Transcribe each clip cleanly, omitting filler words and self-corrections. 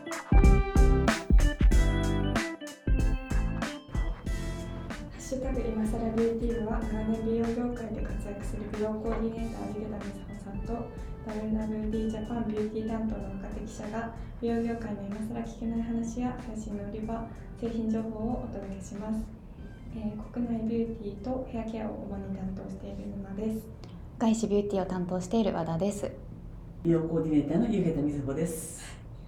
シュタグ今更ビューティー部は長年美容業界で活躍する美容コーディネーター湯桁美沙穂さんと WWD ジャパンビューティー担当の若手記者が美容業界の今更聞けない話や最新の売り場、製品情報をお届けします。国内ビューティーとヘアケアを主に担当している沼です。 外資ビューティーを担当している和田です。 美容コーディネーターの湯桁美沙穂です。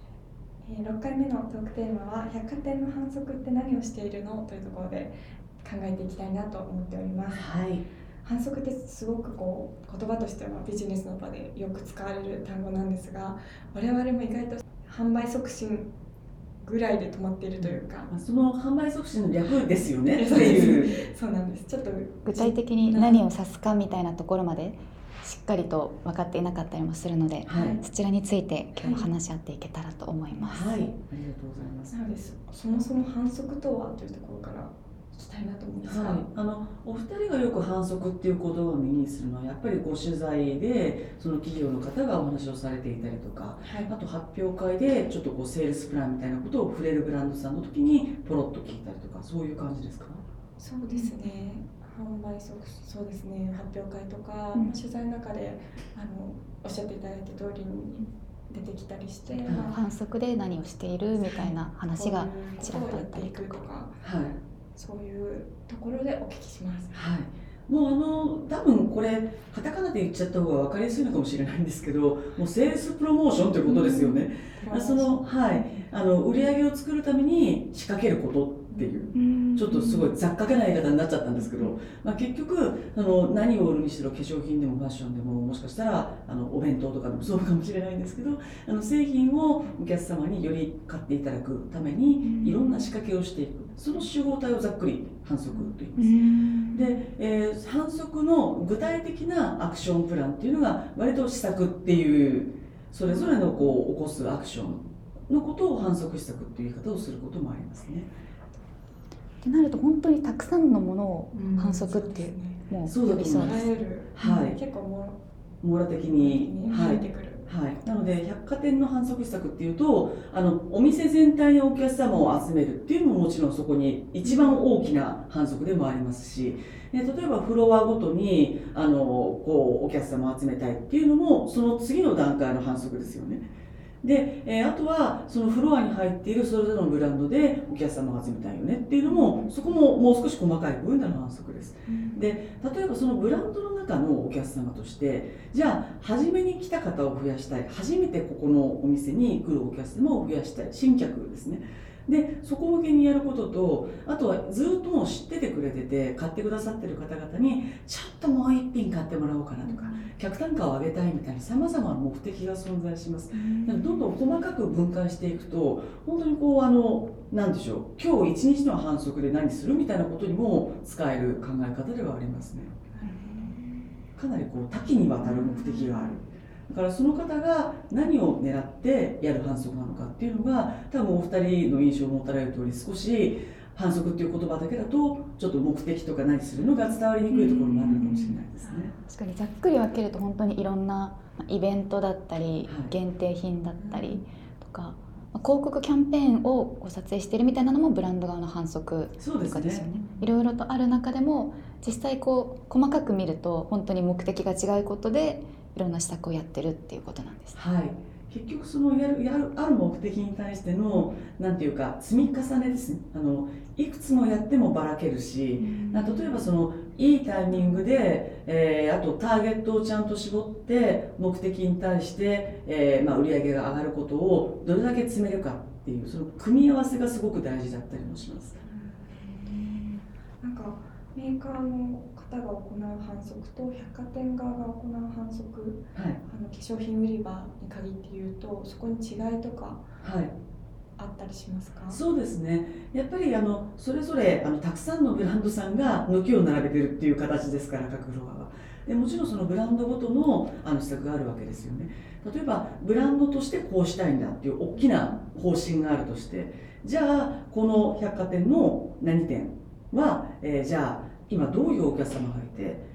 6回目のトークテーマは百貨店の反則って何をしているのというところで考えていきたいなと思っております。 はい、 反則ってすごく言葉としてはビジネスの場でよく使われる単語なんですが、我々も意外と販売促進ぐらいで止まっているというか、 その販売促進の略ですよねっていうそうなんです。ちょっと具体的に何を指すかみたいなところまでしっかりと分かっていなかったりもするので、 はい、 そちらについて今日話し合っていけたらと思います。 はい、ありがとうございます。 そうです。そもそも反則とはというところからしたいなと思うんですが、 はい、お二人がよく反則っていう言葉を耳にするのはやっぱりご取材でその企業の方がお話をされていたりとか、 はい、 あと発表会でちょっとセールスプランみたいなことを触れるブランドさんの時にポロッと聞いたりとか、そういう感じですか？ そうですね。販売促進、そうですね。発表会とか、取材の中でおっしゃっていただいた通りに出てきたりして、 反則で何をしているみたいな話がちらっとあったりとか、 はい、そういうところでお聞きします。 はい、もう多分これカタカナで言っちゃった方が分かりやすいのかもしれないんですけど、もうセールスプロモーションということですよね。売り上げを作るために仕掛けることっていう、ちょっとすごいざっかけない言い方になっちゃったんですけど、結局何を売るにしろ化粧品でもファッションでも、もしかしたらお弁当とかでもそうかもしれないんですけど、製品をお客様により買っていただくためにいろんな仕掛けをしていく、その集合体をざっくり反則と言います。で、反則の具体的なアクションプランっていうのが割と施策っていうそれぞれの起こすアクションのことを反則施策っていう言い方をすることもありますね。 ってなると本当にたくさんのものを反則っていう、もうそうだと思います。 はい、結構網羅的に入ってくる。 はい、なので百貨店の反則施策っていうとお店全体にお客様を集めるっていうのももちろんそこに一番大きな反則でもありますし、例えばフロアごとにお客様を集めたいっていうのもその次の段階の反則ですよね。で、あとはそのフロアに入っているそれぞれのブランドでお客様を集めたいよねっていうのも、そこももう少し細かい部分での反則です。で、例えばそのブランドの中のお客様として、じゃあ初めに来た方を増やしたい、初めてここのお店に来るお客様を増やしたい、新客ですね。で、そこ向けにやることと、あとはずっともう知っててくれてて買ってくださってる方々にちょっともう一品買ってもらおうかなとか、客単価を上げたいみたいなさまざまな目的が存在します。どんどん細かく分解していくと、本当になんでしょう、今日一日の反則で何するみたいなことにも使える考え方ではありますね。かなり多岐にわたる目的がある。だからその方が何を狙ってやる反則なのかっていうのが、多分お二人の印象を持たれる通り、少し反則っていう言葉だけだとちょっと目的とか何するのが伝わりにくいところもあるのかもしれないですね。 確かにざっくり分けると本当にいろんなイベントだったり限定品だったりとか、広告キャンペーンを撮影しているみたいなのもブランド側の反則とかですよね。いろいろとある中でも実際細かく見ると本当に目的が違うことでいろんな施策をやってるっていうことなんですね。 はい、結局そのある目的に対してのなんていうか積み重ねですね。いくつもやってもばらけるし、例えばいいタイミングで、あとターゲットをちゃんと絞って目的に対して、売り上げが上がることをどれだけ詰めるかっていう、その組み合わせがすごく大事だったりもします。 なんかメーカーの方が行う反則と百貨店側が行う反則、 はい、 化粧品売り場に限って言うとそこに違いとか、あったりしますか？そうですね。 やっぱりそれぞれたくさんのブランドさんが軒を並べてるっていう形ですから、各フロアは。でもちろんそのブランドごとの施策があるわけですよね。例えばブランドとしてこうしたいんだっていう大きな方針があるとして、じゃあこの百貨店の何店は、じゃあ今どういうお客様がいて、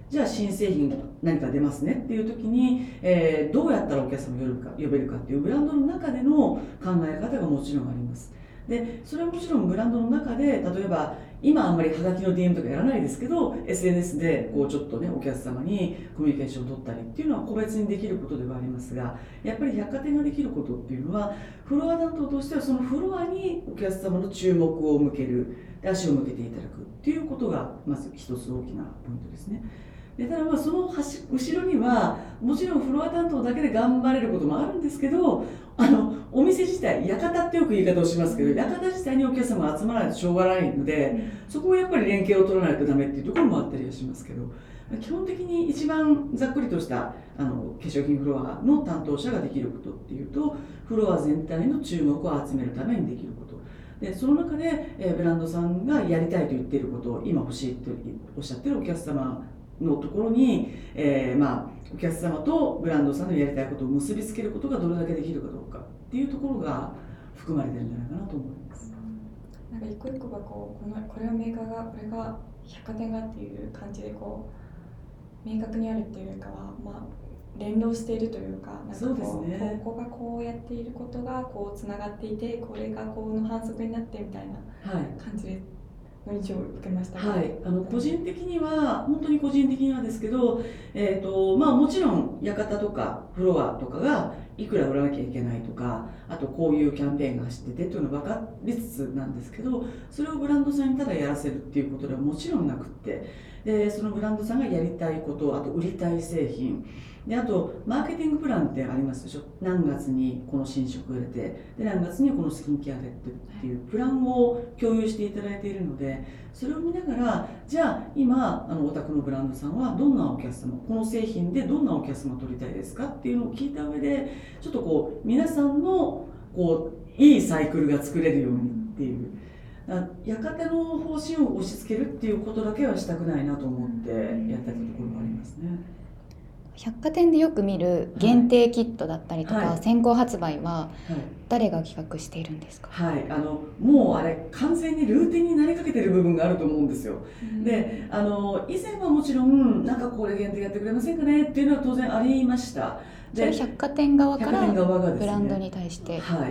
じゃあ新製品何か出ますねっていう時に、どうやったらお客様を呼べるかっていうブランドの中での考え方がもちろんあります。でそれはもちろんブランドの中で、例えば今あんまりハガキの DM とかやらないですけど SNS でこうちょっとねお客様にコミュニケーションを取ったりっていうのは個別にできることではありますが、やっぱり百貨店ができることっていうのはフロア担当としてはそのフロアにお客様の注目を向ける、足を向けていただくっていうことがまず一つ大きなポイントですね。でただまあその後ろにはもちろんフロア担当だけで頑張れることもあるんですけど、お店自体、館ってよく言い方をしますけど、館自体にお客様が集まらないとしょうがないので、そこをやっぱり連携を取らないとダメっていうところもあったりはしますけど、基本的に一番ざっくりとした化粧品フロアの担当者ができることっていうと、フロア全体の注目を集めるためにできることで、その中で、ブランドさんがやりたいと言っていることを、今欲しいとおっしゃってるお客様のところに、お客様とブランドさんのやりたいことを結びつけることがどれだけできるかどうかっていうところが含まれてるんじゃないかなと思います。 なんか一個一個がこれはメーカーが、これが百貨店がっていう感じで明確にあるっていうかは、連動しているというか、なんかそうですね、 ここがこうやっていることがつながっていて、これがこの反則になってみたいな感じでの印象を受けました。 はい、個人的には本当に個人的にはですけど、もちろん館とかフロアとかがいくら売らなきゃいけないとか、あとこういうキャンペーンが走っててというのは分かりつつなんですけど、それをブランドさんにただやらせるっていうことではもちろんなくって、でそのブランドさんがやりたいこと、あと売りたい製品で、あとマーケティングプランってありますでしょ。何月にこの新色が出て、で何月にこのスキンケアでっていうプランを共有していただいているので、それを見ながら、じゃあ今お宅のブランドさんはどんなお客様、この製品でどんなお客様を取りたいですかっていうのを聞いた上で、ちょっと皆さんのいいサイクルが作れるようにっていう、館の方針を押し付けるっていうことだけはしたくないなと思ってやったところもありますね。 百貨店でよく見る限定キットだったりとか、先行発売は誰が企画しているんですか？ はい、もうあれ完全にルーティンになりかけてる部分があると思うんですよ。で以前はもちろんなんかこれ限定やってくれませんかねっていうのは当然ありました。 それ百貨店側からブランドに対して、 はい、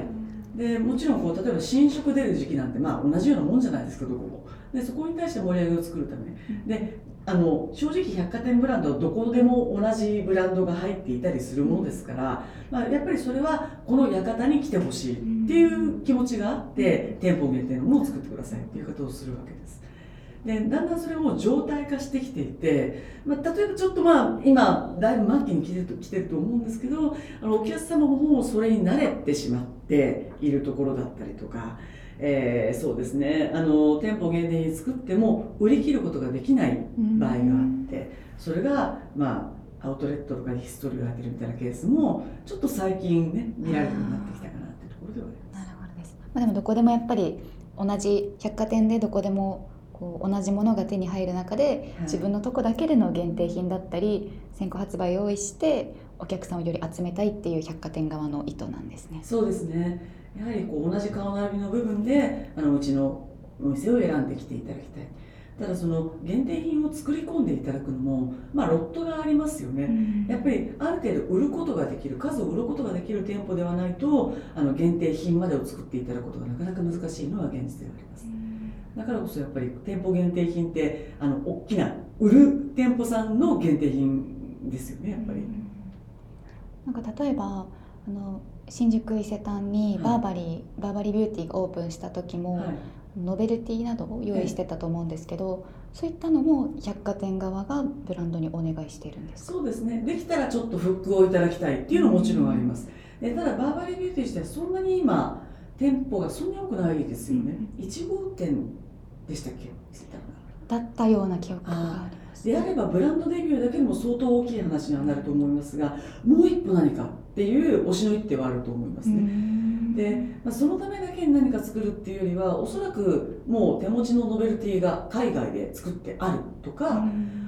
でもちろん例えば新色出る時期なんて同じようなもんじゃないですか、どこも。でそこに対して盛り上げを作るためで、正直百貨店ブランドはどこでも同じブランドが入っていたりするものですから、やっぱりそれはこの館に来てほしいっていう気持ちがあって、店舗限定のものを作ってくださいっていう方をするわけです。でだんだんそれも常態化してきていて、例えばちょっと今だいぶ末期に来てると思うんですけど、お客様ももうそれに慣れてしまっているところだったりとか、そうですね、店舗限定に作っても売り切ることができない場合があって、それがアウトレットとかにヒストリーが入ってるみたいなケースもちょっと最近ね見られるようになってきたかなっていうところではあります。 なるほどです。でもどこでもやっぱり同じ百貨店でどこでも同じものが手に入る中で、自分のとこだけでの限定品だったり先行発売を用意してお客さんをより集めたいっていう百貨店側の意図なんですね。 そうですね、やはり同じ顔並びの部分でうちのお店を選んできていただきたい。ただその限定品を作り込んでいただくのも、ロットがありますよね。やっぱりある程度売ることができる、数を売ることができる店舗ではないと限定品までを作っていただくことがなかなか難しいのは現実ではあります。だからこそやっぱり店舗限定品って大きな売る店舗さんの限定品ですよね、やっぱり。 なんか例えば新宿伊勢丹にバーバリービューティーがオープンした時も、ノベルティなどを用意してたと思うんですけど、そういったのも百貨店側がブランドにお願いしているんですか？ そうですね、できたらちょっとフックをいただきたいっていうのももちろんあります。ただバーバリービューティーしてはそんなに今店舗がそんなに多くないですよね。1号店でしたっけ？ だったような記憶があります。 であればブランドデビューだけでも相当大きい話にはなると思いますが、もう一歩何かっていう推しの一手はあると思いますね。で、そのためだけに何か作るっていうよりは、おそらくもう手持ちのノベルティが海外で作ってあるとか、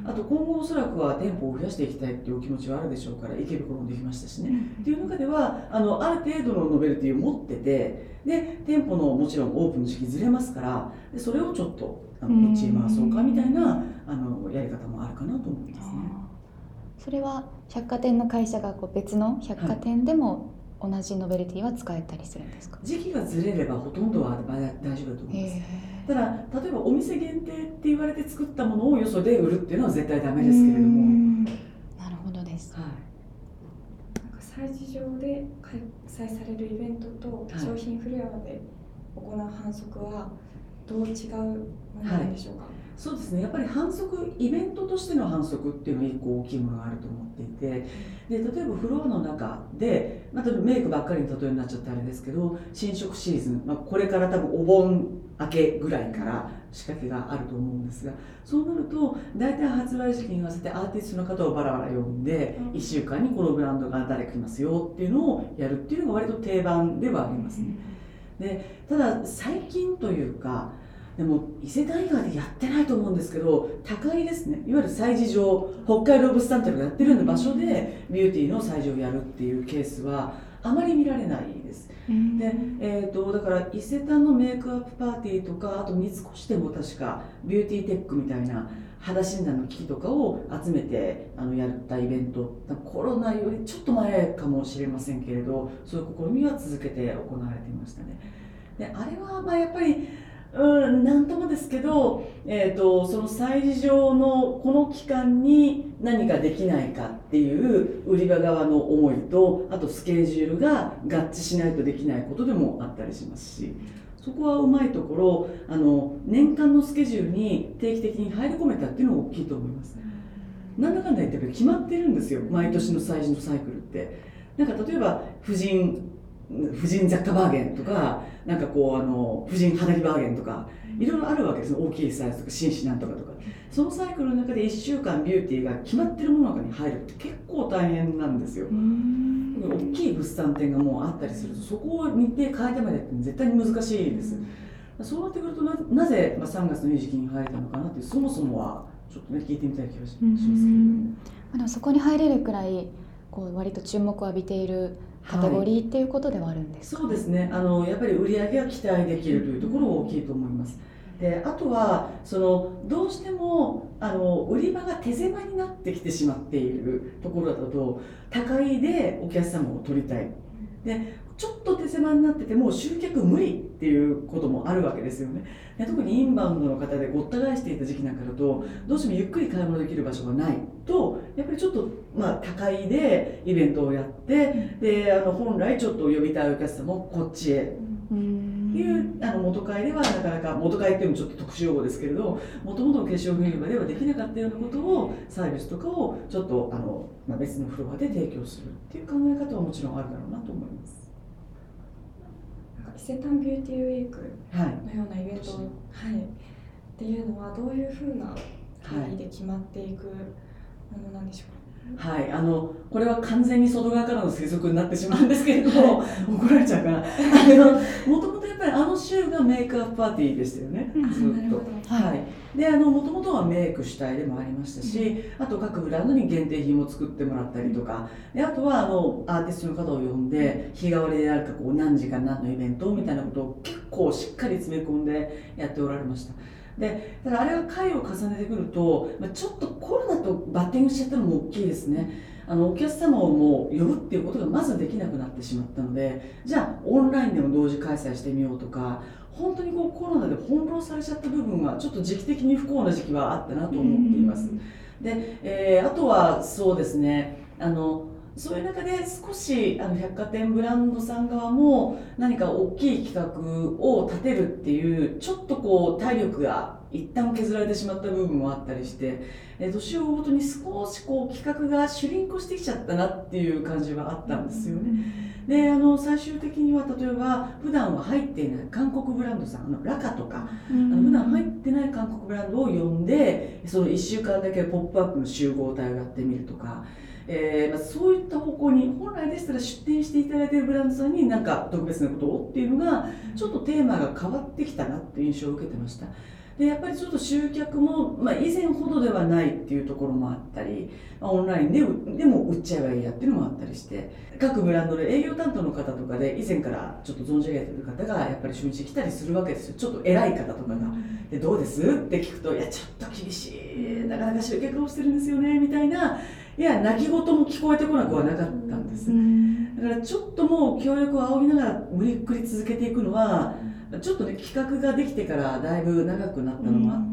あと今後おそらくは店舗を増やしていきたいっていうお気持ちはあるでしょうから、池袋もできましたしね、っていう中ではある程度のノベルティを持ってて、で店舗のもちろんオープンの時期ずれますから、でそれをちょっとこっちへ回そうかみたいなやり方もあるかなと思いますね。 それは百貨店の会社が別の百貨店でも同じノベルティは使えたりするんですか？ 時期がずれればほとんどは大丈夫だと思います。ただ例えばお店限定って言われて作ったものをよそで売るっていうのは絶対ダメですけれども。 なるほどです。 はい、 なんか催事場で開催されるイベントと商品フロアで行う反則はどう違うものなんでしょうか？ そうですね、やっぱり反則、イベントとしての反則っていうのは1個大きいものがあると思っていて、で例えばフロアの中で、例えばメイクばっかりに例えになっちゃってあれですけど、新色シーズン、これから多分お盆明けぐらいから仕掛けがあると思うんですが、そうなると大体発売時期に合わせてアーティストの方をバラバラ呼んで、1週間にこのブランドが誰か来ますよっていうのをやるっていうのが割と定番ではありますね。でただ最近というか、でも伊勢丹以外でやってないと思うんですけど、高井ですね、いわゆる催事場、北海道物産展がやってるような場所でビューティーの催事をやるっていうケースはあまり見られないです。でだから伊勢丹のメイクアップパーティーとか、あと三越でも確かビューティーテックみたいな肌診断の機器とかを集めてやったイベント、コロナよりちょっと前かもしれませんけれど、そういう試みは続けて行われていましたね。であれはやっぱりなんともですけど、その催事場のこの期間に何かできないかっていう売り場側の思いと、あとスケジュールが合致しないとできないことでもあったりしますし、そこはうまいところ年間のスケジュールに定期的に入り込めたっていうのが大きいと思います。なんだかんだ言って決まってるんですよ、毎年の催事のサイクルって。なんか例えば婦人雑貨バーゲンとか、なんか婦人肌着バーゲンとかいろいろあるわけですね。大きいサイズとか紳士なんとかとか、そのサイクルの中で1週間ビューティーが決まってるものの中に入るって結構大変なんですよ。大きい物産展がもうあったりすると、そこを日程変えてまでって絶対に難しいです。そうなってくると なぜ3月のいい時期に入れたのかなっていう、そもそもはちょっとね聞いてみたい気がしますけれども、 でもそこに入れるくらい割と注目を浴びているカテゴリーっていうことではあるんですか？ そうですね、やっぱり売り上げが期待できるというところが大きいと思います。であとはどうしても売り場が手狭になってきてしまっているところだと、高いでお客様を取りたい、でちょっと手狭になってても集客無理っていうこともあるわけですよね。で特にインバウンドの方でごった返していた時期なんかだと、どうしてもゆっくり買い物できる場所がないと、やっぱりちょっと高いでイベントをやって、で本来ちょっと呼びたいお客様をこっちへいう元会ではなかなか、元会っていうのもちょっと特殊用語ですけれど、もともとの化粧品売り場ではできなかったようなことを、サービスとかをちょっと別のフロアで提供するっていう考え方はもちろんあるだろうなと思います。 伊勢丹ビューティーウィークのようなイベント、っていうのはどういうふうな経緯で決まっていくものなんでしょうか？ はい、これは完全に外側からの推測になってしまうんですけれども、怒られちゃうかな。もともとやっぱり週がメイクアップパーティーでしたよね、ずっと。でもともとはメイク主体でもありましたし、あと各ブランドに限定品を作ってもらったりとか、であとはアーティストの方を呼んで日替わりで何時間何のイベントみたいなことを結構しっかり詰め込んでやっておられました。でただあれが回を重ねてくると、ちょっとコロナとバッティングしちゃったのも大きいですね。お客様をもう呼ぶっていうことがまずできなくなってしまったので、じゃあオンラインでも同時開催してみようとか、本当にコロナで翻弄されちゃった部分はちょっと時期的に不幸な時期はあったなと思っています。で、あとはそうですね、そういう中で少し百貨店ブランドさん側も何か大きい企画を立てるっていうちょっと体力が一旦削られてしまった部分もあったりして、年を追うごとに少し企画がシュリンクしてきちゃったなっていう感じはあったんですよね。で最終的には例えば普段は入っていない韓国ブランドさんラカとか普段入ってない韓国ブランドを呼んで、その1週間だけポップアップの集合体をやってみるとか。そういった方向に本来でしたら出店していただいているブランドさんに何か特別なことをっていうのがちょっとテーマが変わってきたなっていう印象を受けてました。 でやっぱりちょっと集客も、以前ほどではないっていうところもあったり、オンラインでも売っちゃえばいいやっていうのもあったりして、各ブランドの営業担当の方とかで以前からちょっと存じ上げてる方がやっぱり初日来たりするわけですよ。ちょっと偉い方とかが。でどうですって聞くと、いやちょっと厳しい、なかなか集客をしてるんですよねみたいな、いや泣き言も聞こえてこなくはなかったんです。だからちょっともう協力を仰ぎながら無理っくり続けていくのは、ちょっとね企画ができてからだいぶ長くなったのもあって、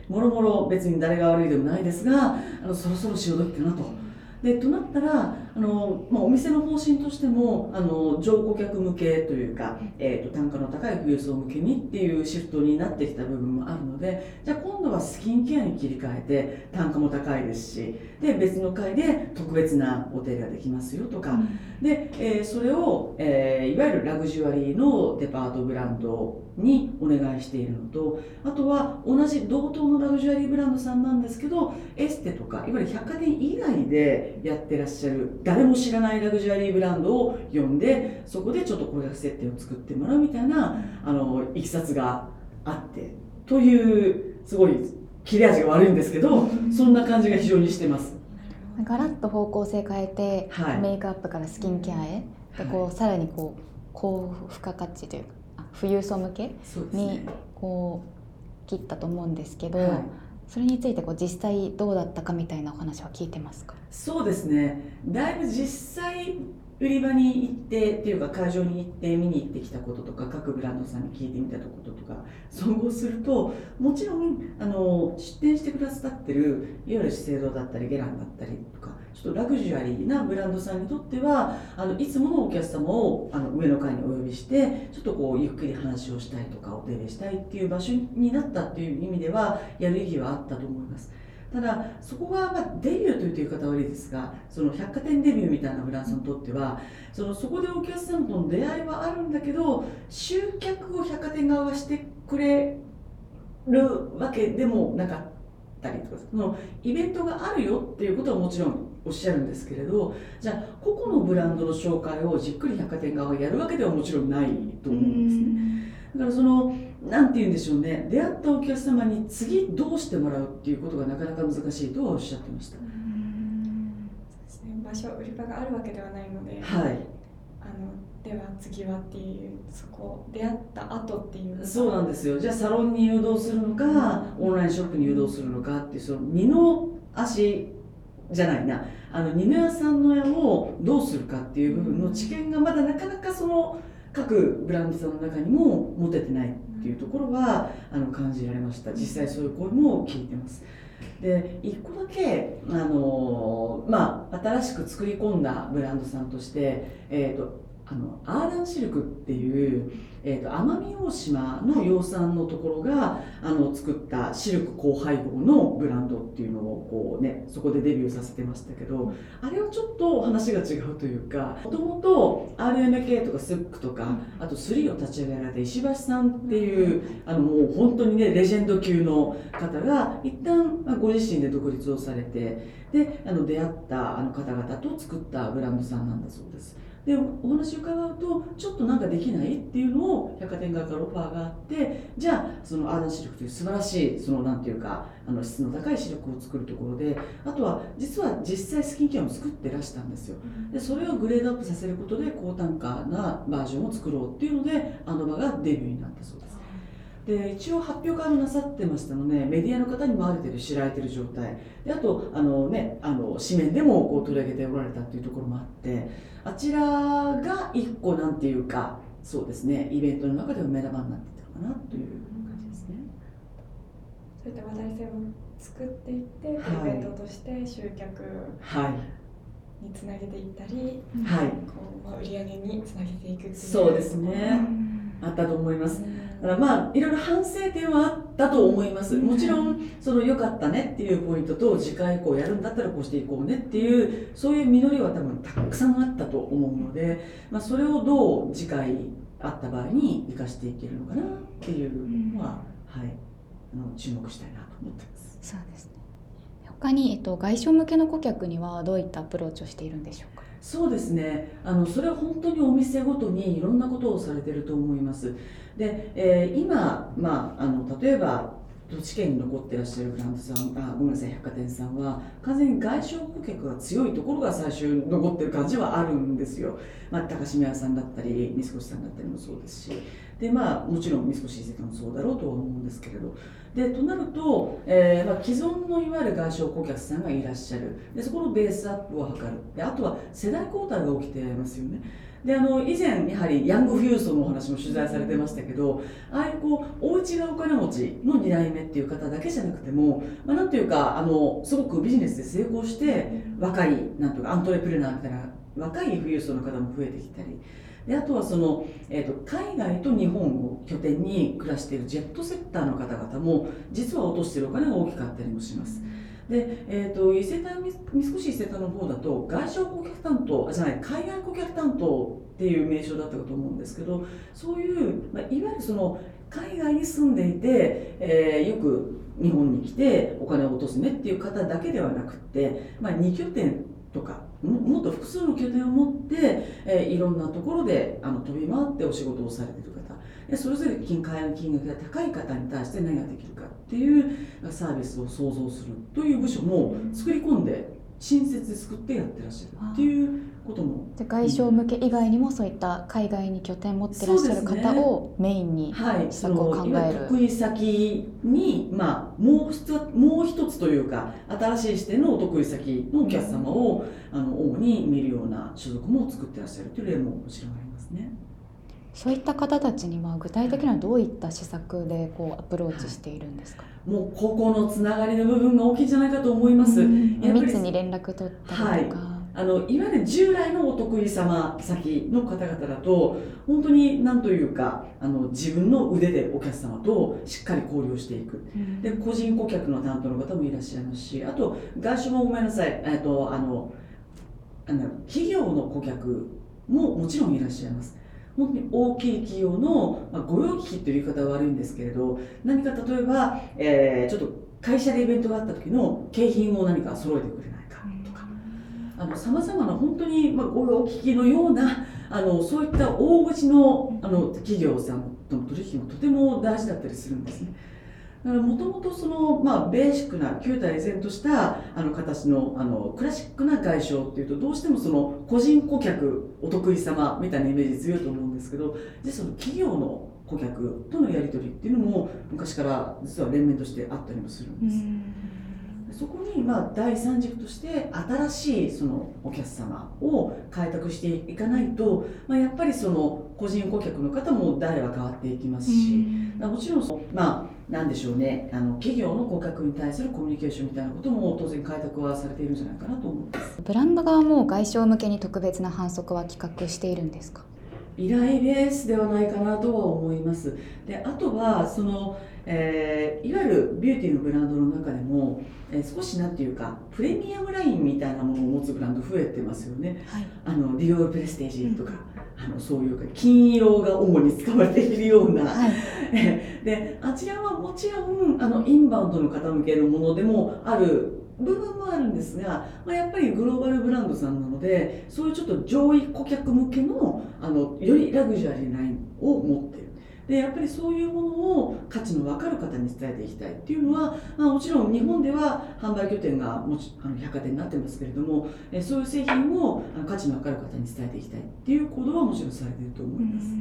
もろもろ別に誰が悪いでもないですが、そろそろ潮時かなと。となったらお店の方針としても上顧客向けというか、単価の高い富裕層向けにっていうシフトになってきた部分もあるので、じゃあ今度はスキンケアに切り替えて単価も高いですし、で別の回で特別なお手入れができますよとか、で、それを、いわゆるラグジュアリーのデパートブランドにお願いしているのと、あとは同じ同等のラグジュアリーブランドさんなんですけど、エステとかいわゆる百貨店以外でやってらっしゃる誰も知らないラグジュアリーブランドを呼んで、そこでちょっと顧客設定を作ってもらうみたいないきさつがあってという、すごい切れ味が悪いんですけど、そんな感じが非常にしてます。 ガラッと方向性変えて、 はい、 メイクアップからスキンケアへ、でこうさらにこう高付加価値というか富裕層向けにこう切ったと思うんですけど、それについてこう実際どうだったかみたいなお話は聞いてますか？ そうですね、だいぶ実際売り場に行ってっていうか会場に行って見に行ってきたこととか、各ブランドさんに聞いてみたこととか総合すると、もちろん出店してくださってるいわゆる資生堂だったりゲランだったりとか、ちょっとラグジュアリーなブランドさんにとってはいつものお客様を上の階にお呼びして、ちょっとこうゆっくり話をしたいとかお手入れしたいっていう場所になったっていう意味ではやる意義はあったと思います。ただそこがデビューという言い方は悪いですが、その百貨店デビューみたいなブランドさんにとってはそこでお客様との出会いはあるんだけど、集客を百貨店側がしてくれるわけでもなかったりとか、そのイベントがあるよっていうことはもちろんおっしゃるんですけれど、じゃあ個々のブランドの紹介をじっくり百貨店側がやるわけではもちろんないと思うんですね。だからなんて言うんでしょうね、出会ったお客様に次どうしてもらうっていうことがなかなか難しいとはおっしゃってました。 そうですね、場所売り場があるわけではないので、 はい、 では次はっていう、そこ出会った後っていう、 そうなんですよ。じゃあサロンに誘導するのか、オンラインショップに誘導するのかっていう、その二の足じゃないな、二の矢三の矢をどうするかっていう部分の知見がまだなかなか各ブランドさんの中にも持ててないっていうところは感じられました。実際そういう声も聞いてます。で1個だけ新しく作り込んだブランドさんとして、アーダンシルクっていう、奄美大島の養蚕のところが作ったシルク高配合のブランドっていうのをそこでデビューさせてましたけど、あれはちょっと話が違うというか、もともと RMK とかスックとか、あと3を立ち上げられた石橋さんっていうもう本当にねレジェンド級の方が一旦ご自身で独立をされて、で出会った方々と作ったブランドさんなんだそうです。でお話を伺うと、ちょっとなんかできないっていうのを百貨店側からオファーがあって、じゃあそのアーダンシルクという素晴らしいなんていうか質の高いシルクを作るところで、あとは実際スキンケアも作ってらしたんですよ。でそれをグレードアップさせることで高単価なバージョンを作ろうっていうので場がデビューになったそうです。で一応発表会もなさってましたので、メディアの方にもある程度知られている状態で、あと紙面でも取り上げておられたっていうところもあって、あちらが一個なんていうか、そうですね、イベントの中では目玉になっていたのかなという感じですね。 そういった話題性を作っていって、イベントとして集客につなげていったり、売り上げにつなげていくっていう。 そうですね、あったと思います。だからいろいろ反省点はあったと思います。もちろん良かったねっていうポイントと、次回以降やるんだったらこうしていこうねっていう、そういう実りは多分たくさんあったと思うので、それをどう次回あった場合に生かしていけるのかなっていうのは、注目したいなと思ってます。 そうですね。他に、外商向けの顧客にはどういったアプローチをしているんでしょうか？ そうですね、それは本当にお店ごとにいろんなことをされていると思います。で、今、例えば土地圏に残ってらっしゃるブランドさん、ごめんなさい、百貨店さんは完全に外商顧客が強いところが最初に残ってる感じはあるんですよ。高島屋さんだったり三越さんだったりもそうですし、でもちろん三越伊勢丹もそうだろうとは思うんですけれど、でとなると、既存のいわゆる外商顧客さんがいらっしゃる、でそこのベースアップを図る、であとは世代交代が起きてますよね。で以前やはりヤング富裕層のお話も取材されてましたけど、ああいうお家がお金持ちの2代目っていう方だけじゃなくても、なんていうかすごくビジネスで成功して若いなんていうかアントレプレナーみたいな若い富裕層の方も増えてきたり、であとは海外と日本を拠点に暮らしているジェットセッターの方々も実は落としているお金が大きかったりもします。で、伊勢丹、三越伊勢丹の方だと外商顧客担当じゃない、海外顧客担当っていう名称だったかと思うんですけど、そういう、いわゆる海外に住んでいて、よく日本に来てお金を落とすねっていう方だけではなくて、2拠点とかもっと複数の拠点を持って、いろんなところで飛び回ってお仕事をされている方で、それぞれ金額が高い方に対して何ができるかっていうサービスを創造するという部署も作り込んで新設で作ってやってらっしゃるっていうことも、 で外商向け以外にもそういった海外に拠点を持ってらっしゃる方をメインに施策を考える、 得意先に、もう一つというか新しい視点のお得意先のお客様を主に見るような所属も作ってらっしゃるという例ももちろんありますね。 そういった方たちには具体的にはどういった施策でアプローチしているんですか？ もう個々のつながりの部分が大きいんじゃないかと思います。 密に連絡取ったりとか、 いわゆる従来のお得意様先の方々だと本当に何というか自分の腕でお客様としっかり交流していく、で個人顧客の担当の方もいらっしゃいますし、あと外資もごめんなさい、企業の顧客ももちろんいらっしゃいます。本当に大きい企業の、御用聞きという言い方は悪いんですけれど、何か例えば、ちょっと会社でイベントがあった時の景品を何か揃えてくれないかとか、さまざまな本当に、御用聞きのようなそういった大口の企業さんとの取引もとても大事だったりするんですね。もともとベーシックな旧態依然とした形のクラシックな外商っていうとどうしても個人顧客お得意様みたいなイメージ強いと思うんですけど、実は企業の顧客とのやり取りっていうのも昔から実は連綿としてあったりもするんです。そこに第三軸として新しいお客様を開拓していかないと、やっぱり個人顧客の方も代は変わっていきますし、もちろんなんでしょうね、企業の顧客に対するコミュニケーションみたいなことも当然開拓はされているんじゃないかなと思います。 ブランド側も外商向けに特別な販促は企画しているんですか？ 依頼ベースではないかなとは思います。であとはいわゆるビューティーのブランドの中でも、少しなんていうかプレミアムラインみたいなものを持つブランド増えてますよね。ディオールプレステージとか、そういう金色が主に使われているような、であちらはもちろんインバウンドの方向けのものでもある部分もあるんですが、やっぱりグローバルブランドさんなので、そういうちょっと上位顧客向けのよりラグジュアリーなラインを持っている。でやっぱりそういうものを価値の分かる方に伝えていきたいっていうのは、もちろん日本では販売拠点が百貨店になってますけれども、そういう製品を価値の分かる方に伝えていきたいっていう行動はもちろんされていると思います。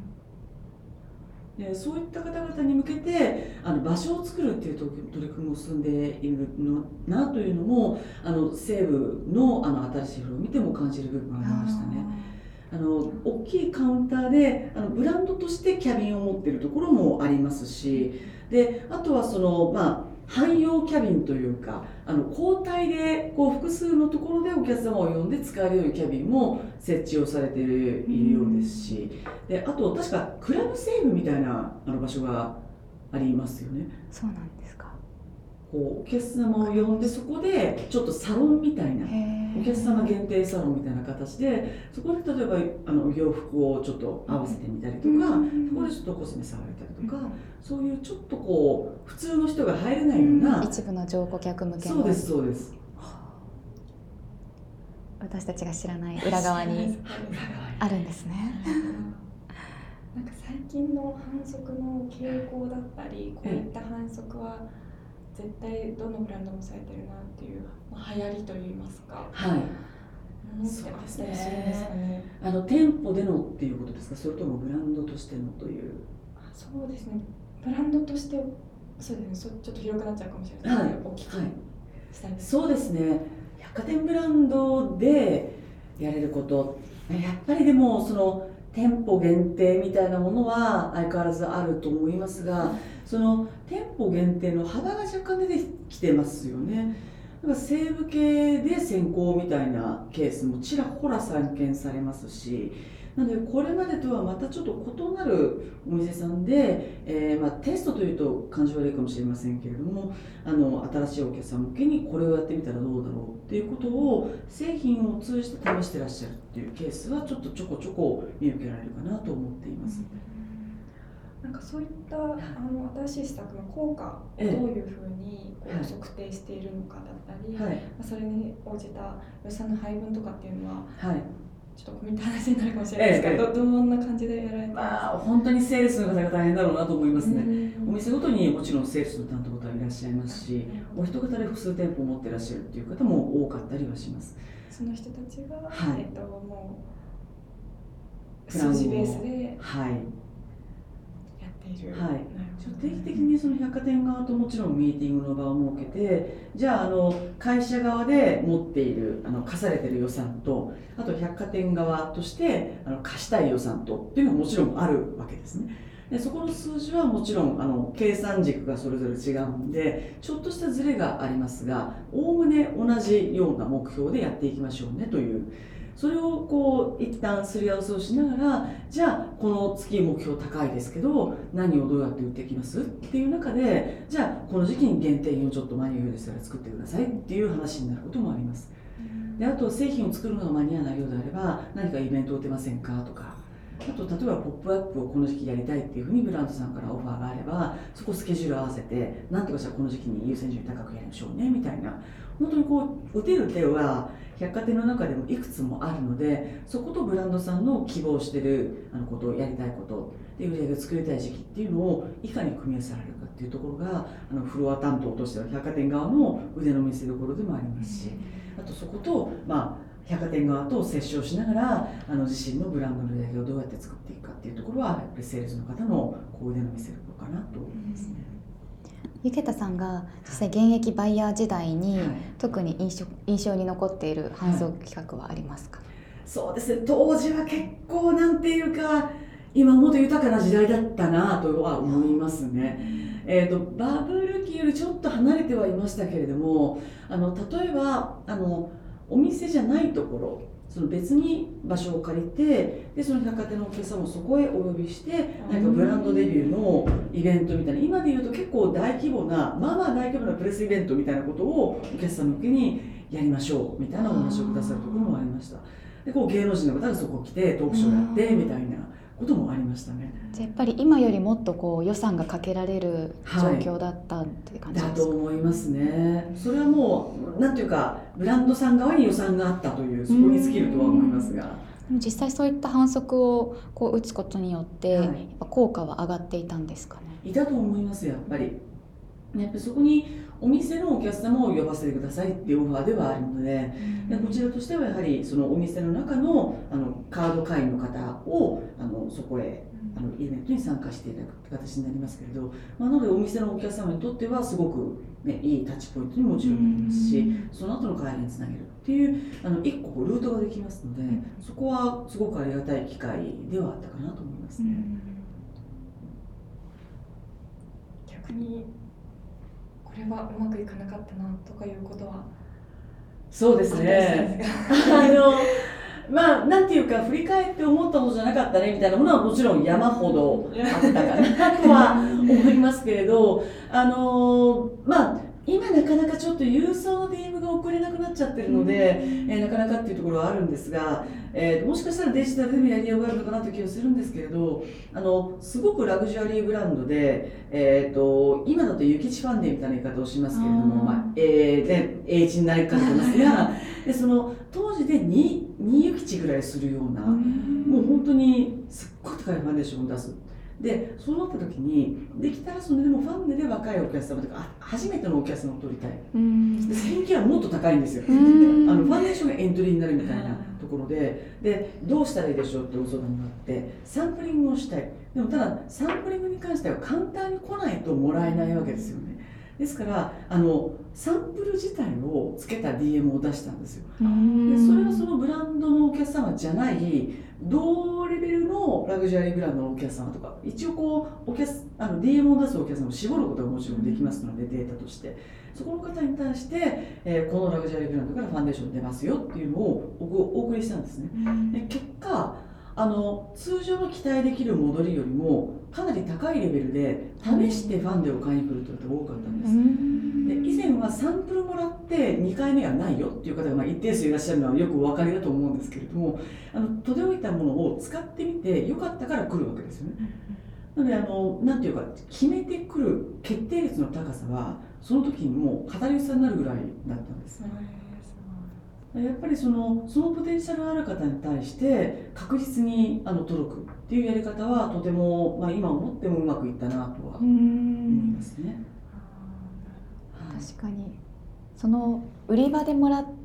でそういった方々に向けて場所を作るっていう取り組みも進んでいるのなというのも西部の新しいフローを見ても感じる部分がありましたね。大きいカウンターでブランドとしてキャビンを持っているところもありますし、であとは汎用キャビンというか交代で複数のところでお客様を呼んで使えるようなキャビンも設置をされているようですし、であと確かクラブセーブみたいな場所がありますよね。 そうなんですか。 お客様を呼んでそこでちょっとサロンみたいなお客様限定サロンみたいな形で、そこで例えば洋服をちょっと合わせてみたりとか、そこでちょっとコスメ触れたりとか、そういうちょっと普通の人が入れないような、 一部の上顧客向けの。 そうですそうです。 私たちが知らない裏側にあるんですね。 なんか最近の反則の傾向だったり、こういった反則は絶対どのブランドもされてるなっていう流行りといいますか、 はい、 そうですね。 店舗でのっていうことですか、それともブランドとしてのという。 そうですね、ブランドとしてそうですね、ちょっと広くなっちゃうかもしれないですけど、お聞きしたいです。 そうですね、百貨店ブランドでやれること、やっぱりでもその店舗限定みたいなものは相変わらずあると思いますが、その店舗限定の幅が若干出てきてますよね。だから西武系で先行みたいなケースもちらほら散見されますし、なのでこれまでとはまたちょっと異なるお店さんで、テストというと感じ悪いかもしれませんけれども、新しいお客さん向けにこれをやってみたらどうだろうっていうことを製品を通じて試してらっしゃるっていうケースはちょっとちょこちょこ見受けられるかなと思っています。 なんかそういった新しい施策の効果をどういうふうにこう測定しているのかだったり、それに応じた予算の配分とかっていうのは、ちょっと込み入った話になるかもしれないですけど、どんな感じでやられてますか？ 本当にセールスの方が大変だろうなと思いますね。お店ごとにもちろんセールスの担当方いらっしゃいますし、お一方で複数店舗を持っていらっしゃるっていう方も多かったりはします。 その人たちが、もう数字ベースで定期的にその百貨店側ともちろんミーティングの場を設けて、じゃあ会社側で持っている課されている予算と、あと百貨店側として貸したい予算とっていうのはもちろんあるわけですね。でそこの数字はもちろん計算軸がそれぞれ違うんで、ちょっとしたズレがありますが、おおむね同じような目標でやっていきましょうねという。それをこう一旦すり合わせをしながら、じゃあこの月目標高いですけど何をどうやって売っていきますっていう中で、じゃあこの時期に限定品をちょっと間に合うですから作ってくださいっていう話になることもあります。であと製品を作るのが間に合わないようであれば、何かイベントを打てませんかとか、あと例えばポップアップをこの時期やりたいっていうふうにブランドさんからオファーがあれば、そこスケジュール合わせてなんとかじゃあこの時期に優先順位高くやりましょうねみたいな、本当にこう打てる手は百貨店の中でもいくつもあるので、そことブランドさんの希望していることをやりたいことで、売り上げを作りたい時期っていうのをいかに組み合わせられるかっていうところがフロア担当としては百貨店側の腕の見せ所でもありますし、あとそこと、百貨店側と折衝しながら自身のブランドの売り上げをどうやって作っていくかっていうところは、やっぱりセールスの方の腕の見せ所かなと思いますね。 ゆけたさんが実際現役バイヤー時代に、特に印象に残っている販促企画はありますか？ そうですね、当時は結構なんていうか今もっと豊かな時代だったなとは思いますね。バブル期よりちょっと離れてはいましたけれども、例えばお店じゃないところ、その別に場所を借りて、でその百貨店のお客さんをそこへお呼びして、なんかブランドデビューのイベントみたいな、今でいうと結構大規模な、大規模なプレスイベントみたいなことをお客さん向けにやりましょうみたいなお話をくださるところもありました。でこう芸能人の方がそこ来てトークショーやってみたいなこともありましたね。 じゃあやっぱり今よりもっと予算がかけられる状況だったっていう感じですか？ だと思いますね。それはもうなんていうかブランドさん側に予算があったという、そこに尽きるとは思いますが、 でも実際そういった反則を打つことによって、やっぱ効果は上がっていたんですかね？ いたと思います。やっぱりそこにお店のお客様を呼ばせてくださいっていうオファーではあるので、こちらとしてはやはりそのお店の中のカード会員の方をそこへイベントに参加していただく形になりますけれど、なのでお店のお客様にとってはすごく、いいタッチポイントにもちろんなりますし、その後の会員につなげるっていう一個ルートができますので、そこはすごくありがたい機会ではあったかなと思いますね。 逆にこれはうまくいかなかったなとかいうことは？ そうですね。なんていうか振り返って思ったことじゃなかったねみたいなものはもちろん山ほどあったかなとは思いますけれど、今なかなかちょっと郵送の DM が送れなくなっちゃってるので、なかなかっていうところはあるんですが、もしかしたらデジタルでもやりようがあるのかなという気がするんですけれど、すごくラグジュアリーブランドで、今だとユキチファンデみたいな言い方をしますけれども、英字になりかけてますがでその当時で2ユキチぐらいするような、もう本当にすっごい高いファンデーションを出す。 でそうなった時にできたらそれでもファンデで若いお客様とか初めてのお客様を取りたい。で1000件はもっと高いんですよ。ファンデーションがエントリーになるみたいなところでどうしたらいいでしょうってご相談があってサンプリングをしたい。でもただサンプリングに関しては簡単に来ないともらえないわけですよね。ですからサンプル自体をつけた DM を出したんですよ。でそれはそのブランドのお客様じゃない同レベルのラグジュアリーブランドのお客様とか一応こうDM を出すお客様を絞ることがもちろんできますので、データとしてそこの方に対して、このラグジュアリーブランドからファンデーション出ますよっていうのをお送りしたんですね。で結果通常の期待できる戻りよりもかなり高いレベルで試してファンデを買いに来るという方が多かったんです。で以前はサンプルもらって2回目はないよっていう方が一定数いらっしゃるのはよくお分かりだと思うんですけれども、届いたものを使ってみてよかったから来るわけですよね。なのでなんていうか決めてくる決定率の高さはその時にもう語り草になるぐらいだったんです。やっぱりそのポテンシャルある方に対して確実に届くっていうやり方はとても、今思ってもうまくいったなとは思いますね。 確かにその売り場でもらって、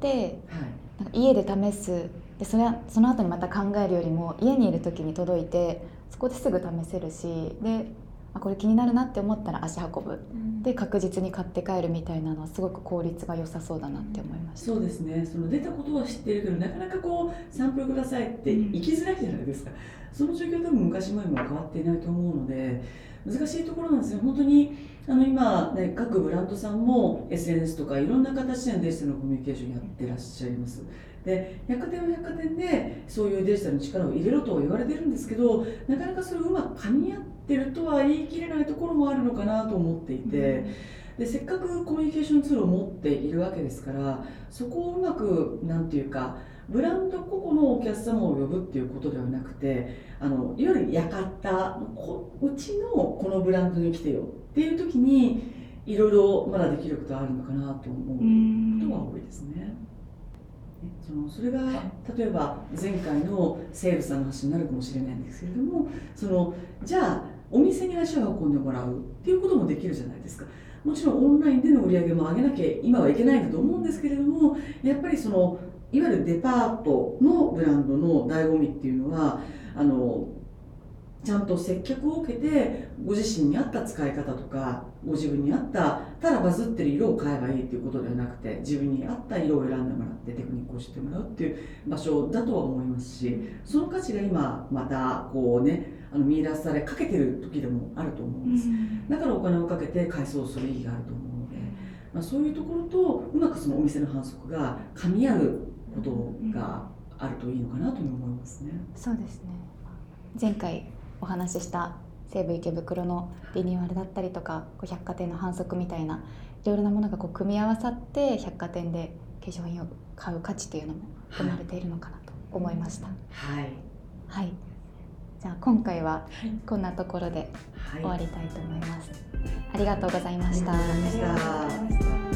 なんか家で試すでその後にまた考えるよりも家にいる時に届いてそこですぐ試せるしでこれ気になるなって思ったら足運ぶ、で確実に買って帰るみたいなのはすごく効率が良さそうだなって思いました。 そうですね。その出たことは知ってるけどなかなかこうサンプルくださいって行きづらいじゃないですか。その状況多分昔前も変わっていないと思うので難しいところなんですよ。本当に今、ね、各ブランドさんも SNS とかいろんな形でのデジタルのコミュニケーションやってらっしゃいます。で百貨店は百貨店でそういうデジタルの力を入れろとは言われてるんですけどなかなかそれをうまく噛み合ってるとは言い切れないところもあるのかなと思っていて、でせっかくコミュニケーションツールを持っているわけですからそこをうまくなんていうかブランド個々のお客様を呼ぶっていうことではなくていわゆる館うちのこのブランドに来てよっていう時にいろいろまだできることはあるのかなと思うことが多いですね。それが例えば前回のセールさんの話になるかもしれないんですけれどもじゃあお店に足を運んでもらうっていうこともできるじゃないですか。もちろんオンラインでの売り上げも上げなきゃ今はいけないんだと思うんですけれどもやっぱりいわゆるデパートのブランドの醍醐味っていうのはちゃんと接客を受けてご自身に合った使い方とかご自分に合ったただバズってる色を買えばいいっていうことではなくて自分に合った色を選んでもらってテクニックを知ってもらうっていう場所だとは思いますしその価値が今またこうね見出されかけてる時でもあると思うんです。だからお金をかけて改装する意義があると思うので、そういうところとうまくそのお店の反則が噛み合うことがあるといいのかなと思いますね。 そうですね。前回お話しした西武池袋のリニューアルだったりとか百貨店の反則みたいないろいろなものが組み合わさって百貨店で化粧品を買う価値というのも生まれているのかなと思いました。 はい、 はい、じゃあ今回はこんなところで終わりたいと思います。ありがとうございました。 ありがとうございました。